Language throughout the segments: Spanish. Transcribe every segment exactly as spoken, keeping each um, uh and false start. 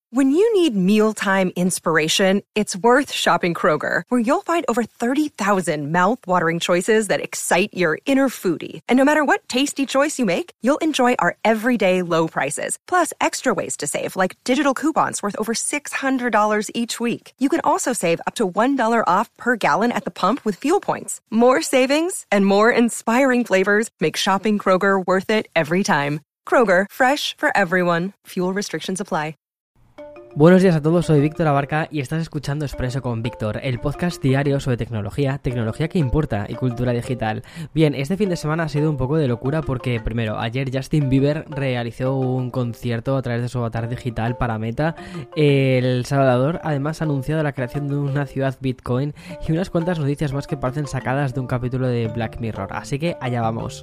When you need mealtime inspiration, it's worth shopping Kroger, where you'll find over thirty thousand mouth-watering choices that excite your inner foodie. And no matter what tasty choice you make, you'll enjoy our everyday low prices, plus extra ways to save, like digital coupons worth over six hundred dollars each week. You can also save up to one dollar off per gallon at the pump with fuel points. More savings and more inspiring flavors make shopping Kroger worth it every time. Kroger, fresh for everyone. Fuel restrictions apply. Buenos días a todos, soy Víctor Abarca y estás escuchando Expreso con Víctor, el podcast diario sobre tecnología, tecnología que importa y cultura digital. Bien, este fin de semana ha sido un poco de locura porque, primero, ayer Justin Bieber realizó un concierto a través de su avatar digital para Meta. El Salvador además ha anunciado la creación de una ciudad Bitcoin y unas cuantas noticias más que parecen sacadas de un capítulo de Black Mirror, así que allá vamos.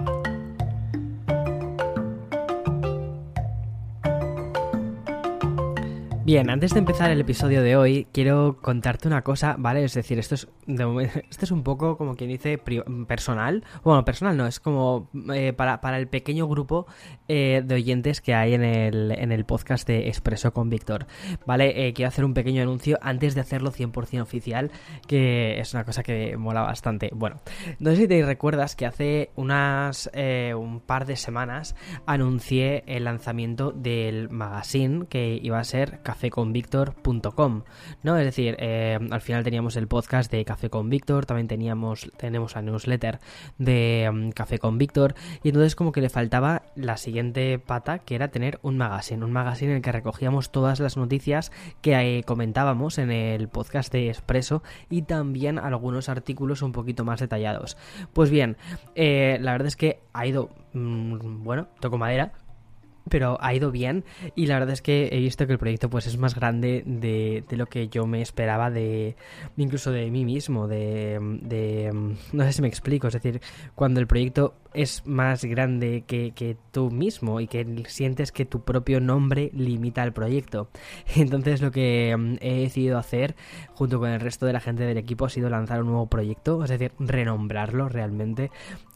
Bien, antes de empezar el episodio de hoy, quiero contarte una cosa, ¿vale? Es decir, esto es de momento, esto es un poco como quien dice pri- personal. Bueno, personal no, es como eh, para, para el pequeño grupo eh, de oyentes que hay en el, en el podcast de Expreso con Víctor, ¿vale? Eh, quiero hacer un pequeño anuncio antes de hacerlo cien por ciento oficial, que es una cosa que mola bastante. Bueno, no sé si te recuerdas que hace unas eh, un par de semanas anuncié el lanzamiento del magazine que iba a ser café con víctor punto com, ¿no? Es decir, eh, al final teníamos el podcast de Café con Víctor, también teníamos tenemos la newsletter de um, Café con Víctor, y entonces como que le faltaba la siguiente pata, que era tener un magazine, un magazine en el que recogíamos todas las noticias que eh, comentábamos en el podcast de Expreso y también algunos artículos un poquito más detallados. Pues bien, eh, la verdad es que ha ido, mmm, bueno, toco madera, pero ha ido bien y la verdad es que he visto que el proyecto pues es más grande de, de lo que yo me esperaba, de incluso de mí mismo, de, de no sé si me explico, es decir, cuando el proyecto es más grande que, que tú mismo y que sientes que tu propio nombre limita al proyecto. Entonces lo que he decidido hacer junto con el resto de la gente del equipo ha sido lanzar un nuevo proyecto, es decir, renombrarlo realmente,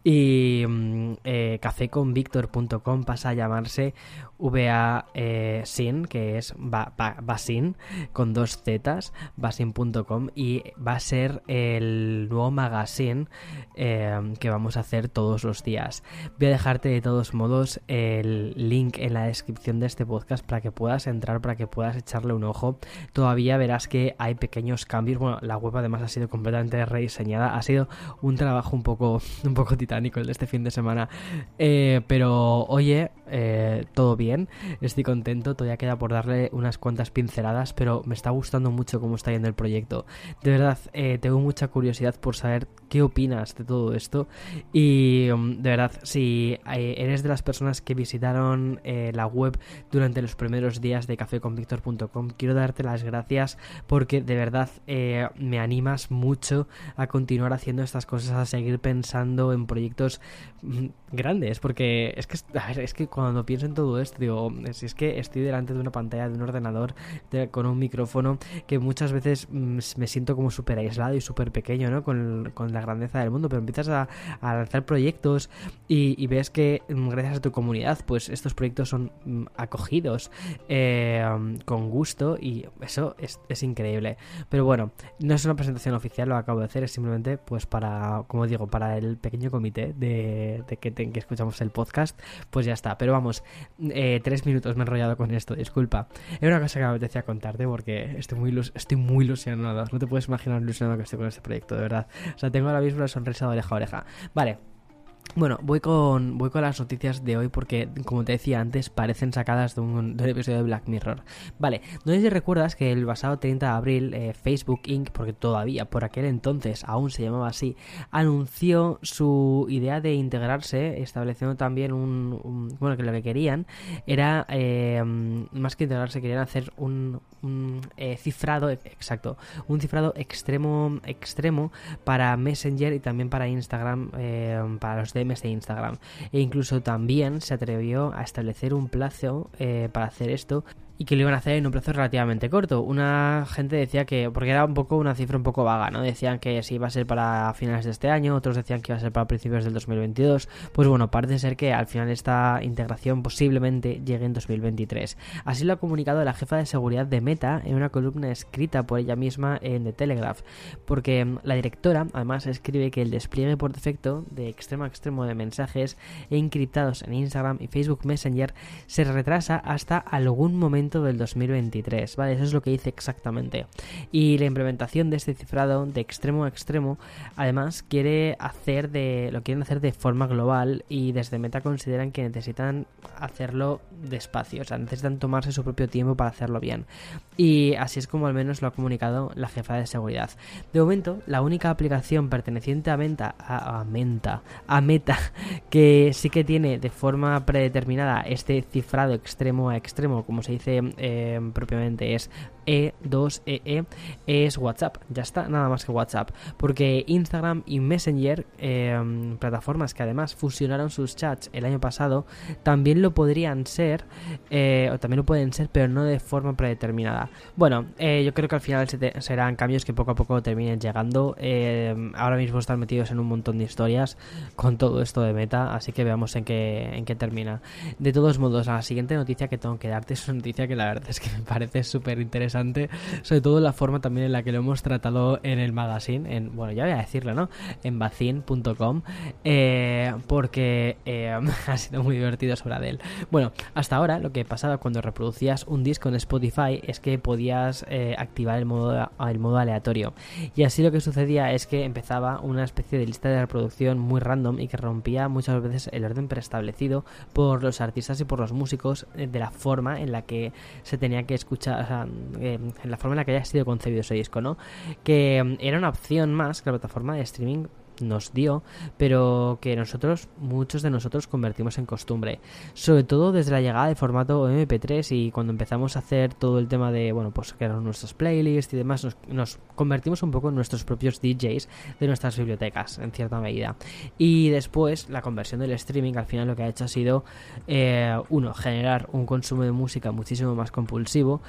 y eh, café con víctor punto com pasa a llamarse V A eh, Sin, que es ba, ba, Basin con dos zetas, basin punto com, y va a ser el nuevo magazine eh, que vamos a hacer todos los días. Voy a dejarte de todos modos el link en la descripción de este podcast para que puedas entrar, para que puedas echarle un ojo. Todavía verás que hay pequeños cambios. Bueno, la web además ha sido completamente rediseñada, ha sido un trabajo un poco un poco titánico el de este fin de semana, eh, pero oye, eh, todo bien, estoy contento. Todavía queda por darle unas cuantas pinceladas, pero me está gustando mucho cómo está yendo el proyecto. De verdad, eh, tengo mucha curiosidad por saber qué opinas de todo esto y um, de verdad, si eh, eres de las personas que visitaron eh, la web durante los primeros días de café con víctor punto com, quiero darte las gracias porque de verdad eh, me animas mucho a continuar haciendo estas cosas, a seguir pensando en proyectos mm, grandes, porque es que, a ver, es que cuando pienso en todo esto digo, si es que estoy delante de una pantalla de un ordenador de, con un micrófono, que muchas veces mm, me siento como súper aislado y súper pequeño, ¿no? Con, con la grandeza del mundo, pero empiezas a, a lanzar proyectos y, y ves que mm, gracias a tu comunidad pues estos proyectos son mm, acogidos eh, con gusto, y eso es, es increíble. Pero bueno, no es una presentación oficial, lo acabo de hacer, es simplemente pues para, como digo, para el pequeño comité de, de que, de que escuchamos el podcast, pues ya está. Pero vamos, eh, tres minutos me he enrollado con esto, disculpa. Era una cosa que me apetecía contarte porque estoy muy, ilus- estoy muy ilusionado, no te puedes imaginar lo ilusionado que estoy con este proyecto, de verdad. O sea, tengo ahora mismo la sonrisa de oreja a oreja. Vale. Bueno, voy con voy con las noticias de hoy porque, como te decía antes, parecen sacadas de un, de un episodio de Black Mirror. Vale, no sé si recuerdas que el pasado treinta de abril eh, Facebook incorporated, porque todavía por aquel entonces aún se llamaba así, anunció su idea de integrarse, estableciendo también un... un bueno, que lo que querían era, eh, más que integrarse, querían hacer un, un eh, cifrado, exacto, un cifrado extremo extremo para Messenger y también para Instagram, eh, para los D Ms de Instagram, e incluso también se atrevió a establecer un plazo eh, para hacer esto, y que lo iban a hacer en un plazo relativamente corto. Una gente decía que, porque era un poco una cifra un poco vaga, ¿no? Decían que sí iba a ser para finales de este año, otros decían que iba a ser para principios del dos mil veintidós. Pues bueno, parece ser que al final esta integración posiblemente llegue en dos mil veintitrés. Así lo ha comunicado la jefa de seguridad de Meta en una columna escrita por ella misma en The Telegraph, porque la directora además escribe que el despliegue por defecto de extremo a extremo de mensajes encriptados en Instagram y Facebook Messenger se retrasa hasta algún momento del dos mil veintitrés, ¿vale? Eso es lo que dice exactamente. Y la implementación de este cifrado de extremo a extremo, además, quiere hacer de lo quieren hacer de forma global, y desde Meta consideran que necesitan hacerlo despacio, o sea, necesitan tomarse su propio tiempo para hacerlo bien. Y así es como al menos lo ha comunicado la jefa de seguridad. De momento, la única aplicación perteneciente a Meta, a, a Meta, a Meta, que sí que tiene de forma predeterminada este cifrado extremo a extremo, como se dice eh, propiamente, es E dos E E, es WhatsApp. Ya está, nada más que WhatsApp, porque Instagram y Messenger, eh, plataformas que además fusionaron sus chats el año pasado, también lo podrían ser, eh, o también lo pueden ser, pero no de forma predeterminada. Bueno, eh, yo creo que al final se te, serán cambios que poco a poco terminen llegando. Eh, ahora mismo están metidos en un montón de historias con todo esto de Meta, así que veamos en qué, en qué termina. De todos modos, la siguiente noticia que tengo que darte es una noticia que la verdad es que me parece súper interesante, sobre todo la forma también en la que lo hemos tratado en el magazine, en, bueno, ya voy a decirlo, ¿no? En bacin punto com, eh, porque eh, ha sido muy divertido sobre Adele. Bueno, hasta ahora lo que pasaba cuando reproducías un disco en Spotify es que podías eh, activar el modo, el modo aleatorio, y así lo que sucedía es que empezaba una especie de lista de reproducción muy random y que rompía muchas veces el orden preestablecido por los artistas y por los músicos de la forma en la que se tenía que escuchar, o sea, en la forma en la que haya sido concebido ese disco, ¿no? Que era una opción más que la plataforma de streaming nos dio, pero que nosotros, muchos de nosotros convertimos en costumbre, sobre todo desde la llegada del formato eme pe tres, y cuando empezamos a hacer todo el tema de, bueno, pues crear nuestras playlists y demás, nos, nos convertimos un poco en nuestros propios D Js de nuestras bibliotecas, en cierta medida. Y después, la conversión del streaming, al final lo que ha hecho ha sido, eh, uno, generar un consumo de música muchísimo más compulsivo,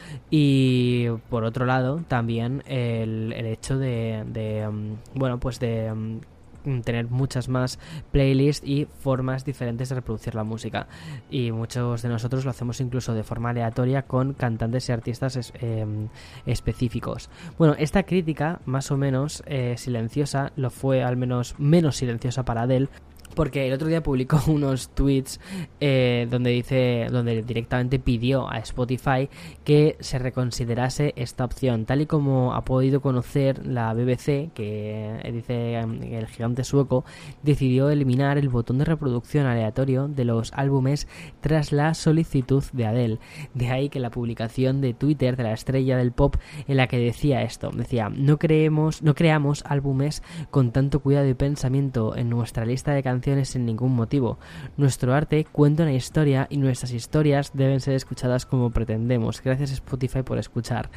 y por otro lado, también el, el hecho de, de um, bueno, pues de um, tener muchas más playlists y formas diferentes de reproducir la música, y muchos de nosotros lo hacemos incluso de forma aleatoria con cantantes y artistas es, eh, específicos. Bueno, esta crítica más o menos eh, silenciosa lo fue, al menos menos silenciosa para Adele, porque el otro día publicó unos tweets eh, donde dice, donde directamente pidió a Spotify que se reconsiderase esta opción, tal y como ha podido conocer la B B C, que eh, dice el gigante sueco decidió eliminar el botón de reproducción aleatorio de los álbumes tras la solicitud de Adele. De ahí que la publicación de Twitter de la estrella del pop, en la que decía esto, decía: no creemos, no creamos álbumes con tanto cuidado y pensamiento en nuestra lista de canciones sin ningún motivo. Nuestro arte cuenta una historia y nuestras historias deben ser escuchadas como pretendemos. Gracias Spotify por escuchar.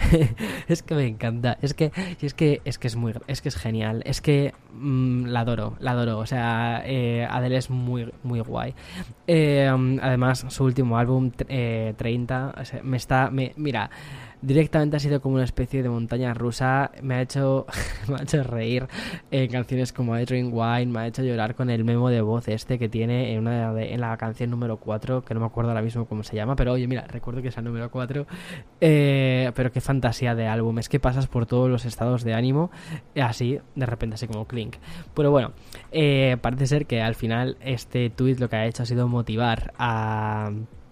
Es que me encanta, es que es que es que es muy es que es genial, es que mmm, la adoro, la adoro, o sea, eh, Adele es muy muy guay. Eh, además su último álbum eh, treinta, o sea, me está me, mira, directamente ha sido como una especie de montaña rusa. Me ha hecho me ha hecho reír en canciones como I Drink Wine, me ha hecho llorar con el memo de voz este que tiene en una de, en la canción número cuatro, que no me acuerdo ahora mismo cómo se llama, pero oye, mira, recuerdo que es el número cuatro. Eh, pero qué fantasía de álbum, es que pasas por todos los estados de ánimo así, de repente, así como clink. Pero bueno, eh, parece ser que al final este tweet lo que ha hecho ha sido motivar a...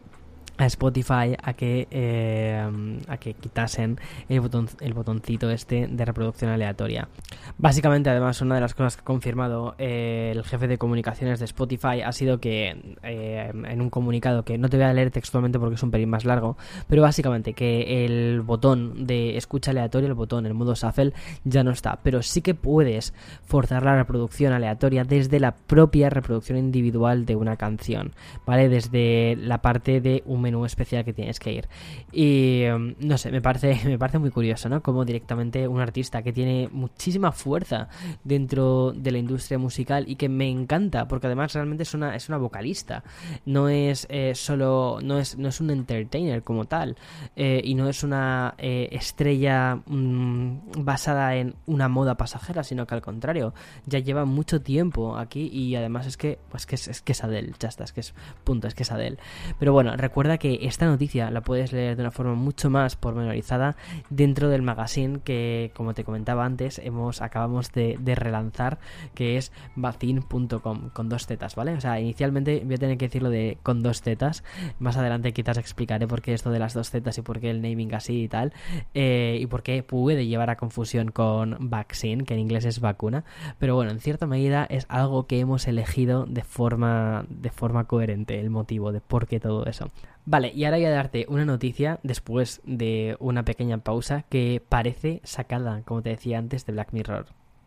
a Spotify a que eh, a que quitasen el botón el botoncito este de reproducción aleatoria. Básicamente, además, una de las cosas que ha confirmado eh, el jefe de comunicaciones de Spotify ha sido que eh, en un comunicado, que no te voy a leer textualmente porque es un pelín más largo, pero básicamente que el botón de escucha aleatoria, el botón, el modo shuffle, ya no está, pero sí que puedes forzar la reproducción aleatoria desde la propia reproducción individual de una canción, ¿vale? Desde la parte de un menú menú especial que tienes que ir. Y no sé, me parece, me parece muy curioso, ¿no? Como directamente un artista que tiene muchísima fuerza dentro de la industria musical y que me encanta, porque además realmente es una, es una vocalista, no es eh, solo, no es, no es un entertainer como tal, eh, y no es una eh, estrella mmm, basada en una moda pasajera, sino que al contrario, ya lleva mucho tiempo aquí y además es que, pues que es, es que es Adele, ya está, es que es punto, es que es Adele. Pero bueno, recuerda que esta noticia la puedes leer de una forma mucho más pormenorizada dentro del magazine que, como te comentaba antes, hemos acabamos de, de relanzar, que es bacin punto com, con dos zetas, ¿vale? O sea, inicialmente voy a tener que decirlo de con dos zetas, más adelante quizás explicaré por qué esto de las dos zetas y por qué el naming así y tal, eh, y por qué puede llevar a confusión con vaccine, que en inglés es vacuna, pero bueno, en cierta medida es algo que hemos elegido de forma, de forma coherente, el motivo de por qué todo eso. Vale, y ahora voy a darte una noticia después de una pequeña pausa que parece sacada, como te decía antes, de Black Mirror.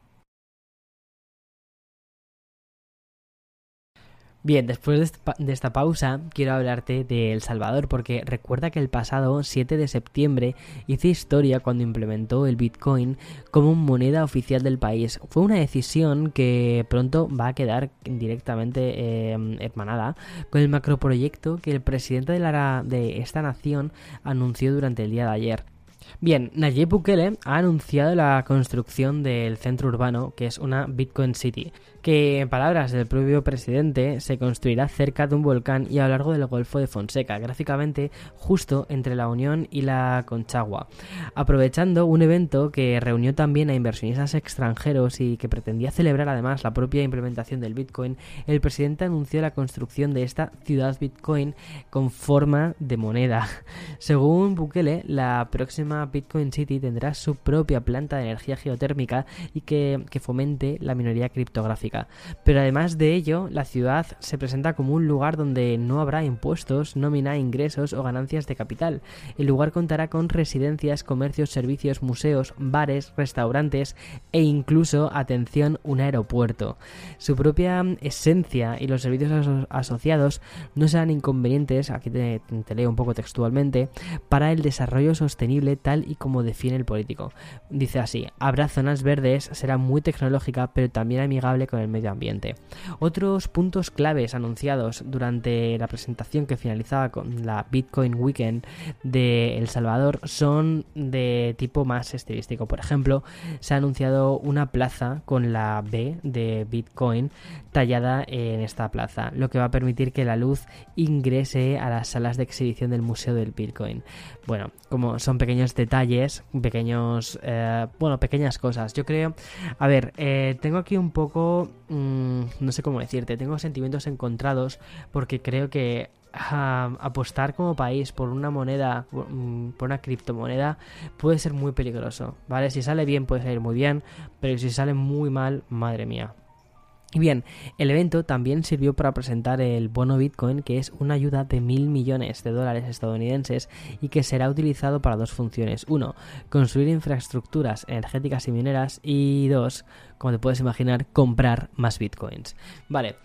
Bien, después de esta, de esta pausa quiero hablarte de El Salvador, porque recuerda que el pasado siete de septiembre hice historia cuando implementó el Bitcoin como moneda oficial del país. Fue una decisión que pronto va a quedar directamente eh, hermanada con el macroproyecto que el presidente de, la, de esta nación anunció durante el día de ayer. Bien, Nayib Bukele ha anunciado la construcción del centro urbano, que es una Bitcoin City, que en palabras del propio presidente se construirá cerca de un volcán y a lo largo del Golfo de Fonseca, gráficamente justo entre la Unión y la Conchagua, aprovechando un evento que reunió también a inversionistas extranjeros y que pretendía celebrar además la propia implementación del Bitcoin. El presidente anunció la construcción de esta ciudad Bitcoin con forma de moneda. Según Bukele, la próxima Bitcoin City tendrá su propia planta de energía geotérmica y que, que fomente la minería criptográfica. Pero además de ello, la ciudad se presenta como un lugar donde no habrá impuestos, nómina, ingresos o ganancias de capital. El lugar contará con residencias, comercios, servicios, museos, bares, restaurantes e incluso, atención, un aeropuerto. Su propia esencia y los servicios aso- asociados no serán inconvenientes, aquí te, te leo un poco textualmente, para el desarrollo sostenible tal y como define el político. Dice así: habrá zonas verdes, será muy tecnológica pero también amigable con el medio ambiente. Otros puntos claves anunciados durante la presentación que finalizaba con la Bitcoin Weekend de El Salvador son de tipo más estilístico. Por ejemplo, se ha anunciado una plaza con la B de Bitcoin tallada en esta plaza, lo que va a permitir que la luz ingrese a las salas de exhibición del Museo del Bitcoin. Bueno, como son pequeños detalles, pequeños, eh, bueno, pequeñas cosas. Yo creo, a ver, eh, tengo aquí un poco, mmm, no sé cómo decirte, tengo sentimientos encontrados porque creo que uh, apostar como país por una moneda, por, um, por una criptomoneda, puede ser muy peligroso, ¿vale? Si sale bien puede salir muy bien, pero si sale muy mal, madre mía. Y bien, el evento también sirvió para presentar el bono Bitcoin, que es una ayuda de mil millones de dólares estadounidenses y que será utilizado para dos funciones. Uno, construir infraestructuras energéticas y mineras, y dos, como te puedes imaginar, comprar más Bitcoins. Vale,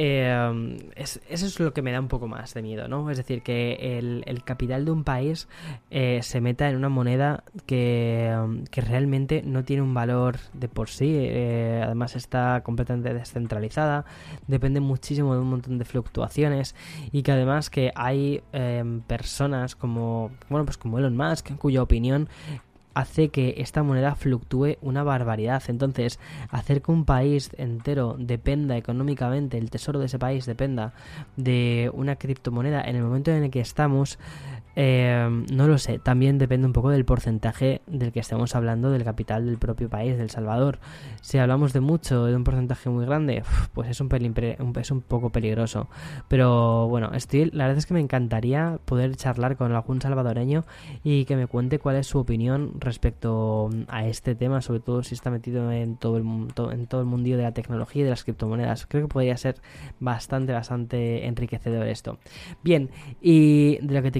eh, es, eso es lo que me da un poco más de miedo, ¿no? Es decir, que el, el capital de un país eh, se meta en una moneda que, que realmente no tiene un valor de por sí, eh, además está completamente descentralizada, depende muchísimo de un montón de fluctuaciones y que además que hay eh, personas como, bueno, pues como Elon Musk, cuya opinión hace que esta moneda fluctúe una barbaridad. Entonces, hacer que un país entero dependa económicamente, el tesoro de ese país dependa de una criptomoneda en el momento en el que estamos, eh, no lo sé. También depende un poco del porcentaje del que estemos hablando, del capital del propio país, de El Salvador. Si hablamos de mucho, de un porcentaje muy grande, pues es un, pelín, es un poco peligroso. Pero bueno, estoy, la verdad es que me encantaría poder charlar con algún salvadoreño y que me cuente cuál es su opinión respecto a este tema, sobre todo si está metido en todo el mundo, en todo el mundillo de la tecnología y de las criptomonedas. Creo que podría ser bastante, bastante enriquecedor esto. Bien, y de lo que te quiero hablar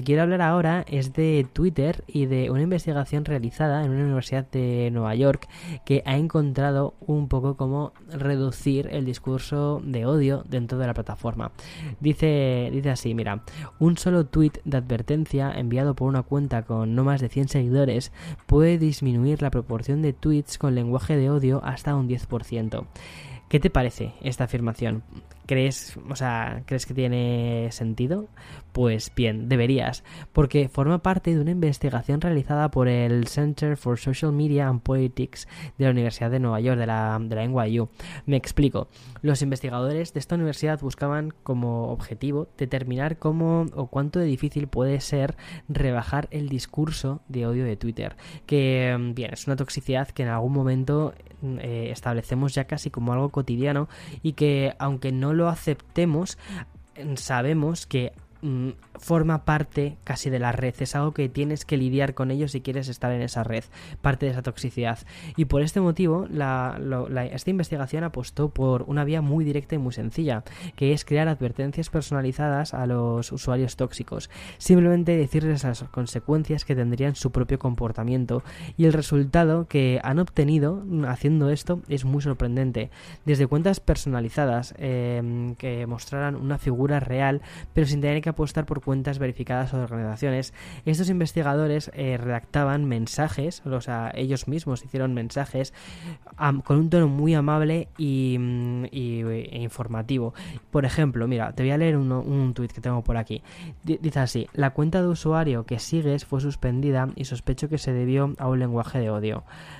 ahora es de Twitter y de una investigación realizada en una universidad de Nueva York que ha encontrado un poco cómo reducir el discurso de odio dentro de la plataforma. Dice, dice así, mira, un solo tweet de advertencia enviado por una cuenta con no más de cien seguidores puede disminuir la proporción de tweets con lenguaje de odio hasta un diez por ciento. ¿Qué te parece esta afirmación? ¿Crees, o sea, ¿crees que tiene sentido? Pues bien, deberías, porque forma parte de una investigación realizada por el Center for Social Media and Politics de la Universidad de Nueva York, de la, de la N Y U. Me explico. Los investigadores de esta universidad buscaban como objetivo determinar cómo o cuánto de difícil puede ser rebajar el discurso de odio de Twitter, que, bien, es una toxicidad que en algún momento eh, establecemos ya casi como algo cotidiano y que, aunque no lo aceptemos, sabemos que mm, forma parte casi de la red, es algo que tienes que lidiar con ello si quieres estar en esa red, parte de esa toxicidad. Y por este motivo la, lo, la, esta investigación apostó por una vía muy directa y muy sencilla, que es crear advertencias personalizadas a los usuarios tóxicos, simplemente decirles las consecuencias que tendrían su propio comportamiento, y el resultado que han obtenido haciendo esto es muy sorprendente, desde cuentas personalizadas eh, que mostraran una figura real pero sin tener que apostar por cuentas verificadas o de organizaciones. Estos investigadores eh, redactaban mensajes, o sea, ellos mismos hicieron mensajes um, con un tono muy amable y, y, e informativo. Por ejemplo, mira, te voy a leer uno, un tuit que tengo por aquí. D- dice así: la cuenta de usuario que sigues fue suspendida y sospecho que se debió a un lenguaje de odio.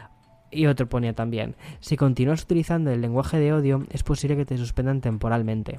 Y otro ponía también: si continúas utilizando el lenguaje de odio, es posible que te suspendan temporalmente.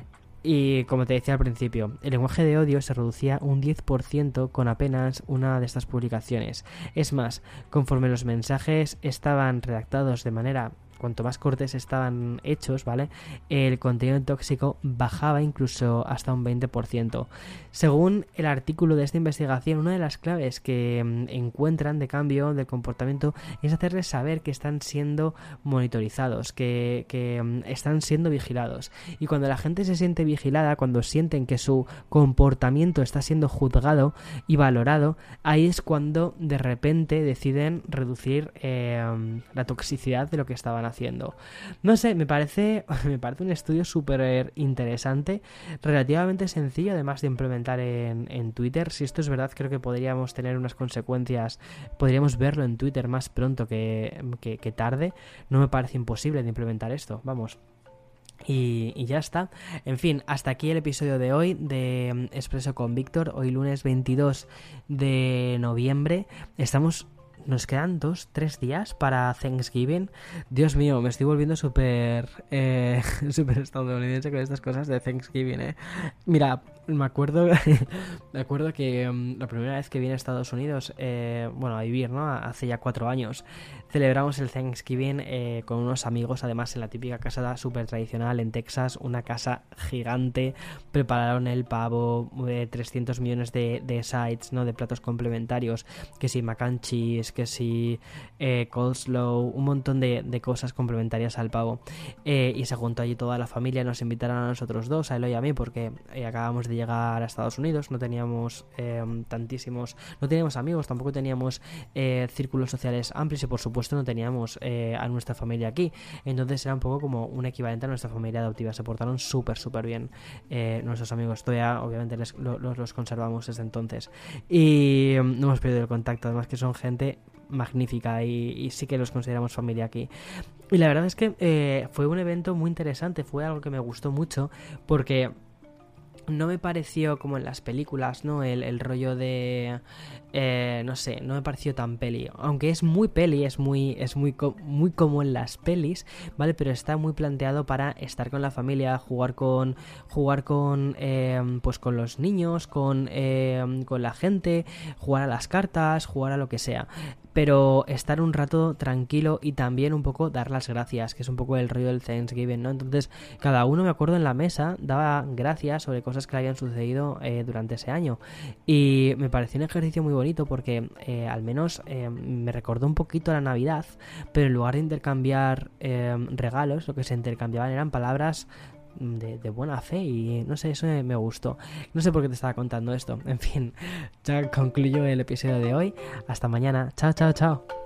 Y como te decía al principio, el lenguaje de odio se reducía un diez por ciento con apenas una de estas publicaciones. Es más, conforme los mensajes estaban redactados de manera... cuanto más cortes estaban hechos, ¿vale?, el contenido tóxico bajaba incluso hasta un veinte por ciento. Según el artículo de esta investigación, una de las claves que mm, encuentran de cambio del comportamiento es hacerles saber que están siendo monitorizados, que, que mm, están siendo vigilados. Y cuando la gente se siente vigilada, cuando sienten que su comportamiento está siendo juzgado y valorado, ahí es cuando de repente deciden reducir eh, la toxicidad de lo que estaban haciendo. No sé, me parece me parece un estudio súper interesante, relativamente sencillo además de implementar en, en Twitter. Si esto es verdad, creo que podríamos tener unas consecuencias, podríamos verlo en Twitter más pronto que, que, que tarde. No me parece imposible de implementar esto, vamos. Y, y ya está. En fin, hasta aquí el episodio de hoy de Expreso con Víctor. Hoy lunes veintidós de noviembre. Estamos... Nos quedan dos, tres días para Thanksgiving. Dios mío, me estoy volviendo súper eh, súper estadounidense con estas cosas de Thanksgiving, eh. Mira, me acuerdo me acuerdo que um, la primera vez que vine a Estados Unidos, eh, bueno, a vivir, ¿no? Hace ya cuatro años, celebramos el Thanksgiving eh, con unos amigos, además en la típica casa súper tradicional en Texas, una casa gigante. Prepararon el pavo, eh, trescientos millones de, de sides, ¿no?, de platos complementarios, que si mac and cheese, que si eh, coleslaw, un montón de, de cosas complementarias al pavo. Eh, y se juntó allí toda la familia, nos invitaron a nosotros dos, a Elo y a mí, porque eh, acabamos de llegar a Estados Unidos, no teníamos eh, tantísimos, no teníamos amigos, tampoco teníamos eh, círculos sociales amplios y por supuesto no teníamos eh, a nuestra familia aquí. Entonces era un poco como un equivalente a nuestra familia adoptiva. Se portaron súper, súper bien eh, nuestros amigos. Todavía, obviamente, les, los, los conservamos desde entonces. Y um, no hemos perdido el contacto, además que son gente magnífica y, y sí que los consideramos familia aquí. Y la verdad es que eh, fue un evento muy interesante, fue algo que me gustó mucho porque no me pareció como en las películas, ¿no? El, el rollo de... Eh, no sé, no me pareció tan peli. Aunque es muy peli, es muy es muy, muy como en las pelis, ¿vale? Pero está muy planteado para estar con la familia, jugar con... Jugar con... Eh, pues con los niños, con, eh, con la gente, jugar a las cartas, jugar a lo que sea. Pero estar un rato tranquilo y también un poco dar las gracias, que es un poco el rollo del Thanksgiving, ¿no? Entonces, cada uno, me acuerdo, en la mesa daba gracias sobre cosas que le habían sucedido eh, durante ese año. Y me pareció un ejercicio muy bonito porque eh, al menos eh, me recordó un poquito a la Navidad, pero en lugar de intercambiar eh, regalos, lo que se intercambiaban eran palabras de, de buena fe y no sé, eso me, me gustó. No sé por qué te estaba contando esto. En fin, ya concluyo el episodio de hoy. Hasta mañana. Chao, chao, chao.